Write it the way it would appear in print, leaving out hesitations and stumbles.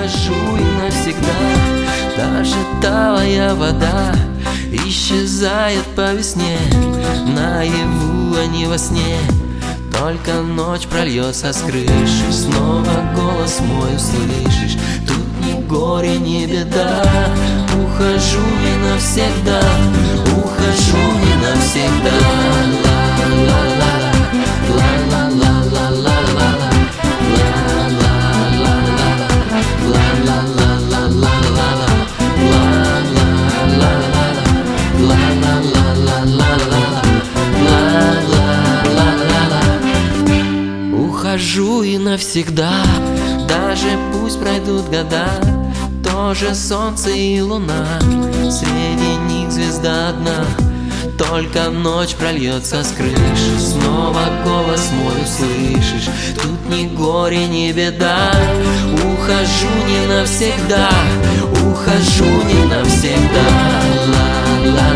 ухожу и навсегда. Даже талая вода исчезает по весне, наяву, а не во сне. Только ночь прольется с крыши, снова голос мой услышишь. Тут ни горе, ни беда, ухожу не навсегда, ухожу не навсегда. Ухожу и навсегда, даже пусть пройдут года. Тоже солнце и луна, среди них звезда одна. Только ночь прольется с крыши, снова голос мой услышишь. Тут ни горе, ни беда, ухожу не навсегда, ухожу не навсегда. Ла-ла.